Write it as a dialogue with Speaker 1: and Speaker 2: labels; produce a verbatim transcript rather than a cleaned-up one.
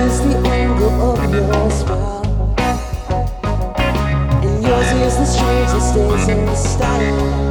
Speaker 1: is the angle of your smile, and yours is the strangest days in the style.